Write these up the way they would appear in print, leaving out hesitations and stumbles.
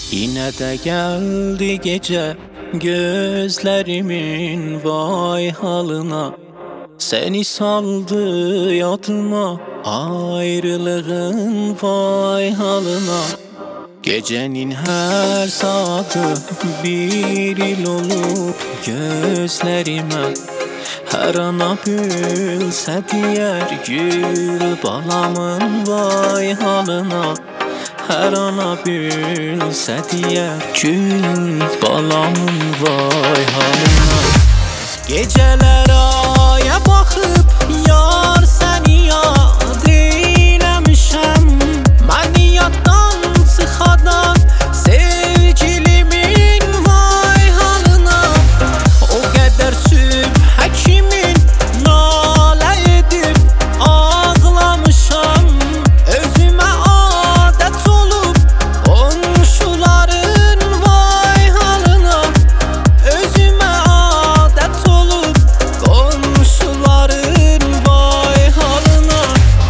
Yine de geldi gece gözlerimin vay halına. Seni saldı yadıma ayrılığın vay halına. Gecenin her saati bir il olup gözlerime her ana gülse diğer gül balamın vay halına. Her ana gülse diğer gül balamın vay halına. Geceler aya bakıp yar seni yad eylemişem. Məni yaddan çıxadan sevgilimin vay halına. O qədər sübhə kimin nalə edib ağlamışam. Özümə adət olub qonşuların vay halına. Özümə adət olub qonşuların vay halına.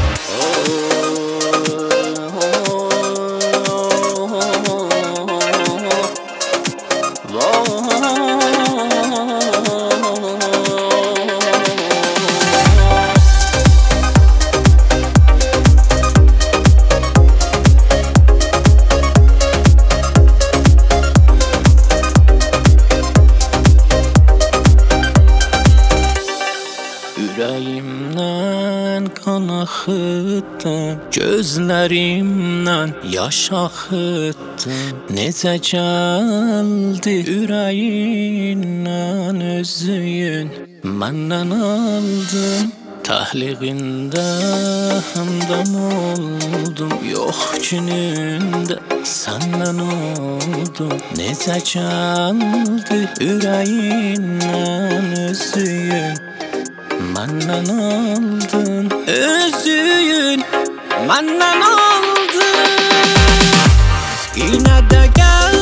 Ürəyimdən qan axıtdım, gözlərimdən yaş axıtdım. Necə gəldi ürəyindən özüyün məndən aldın. Təhliğində həmdəm oldum, yox günündə səndən oldum. Necə gəldi ürəyindən özüyün məndən aldın, özüyün məndən aldın. Yine de gel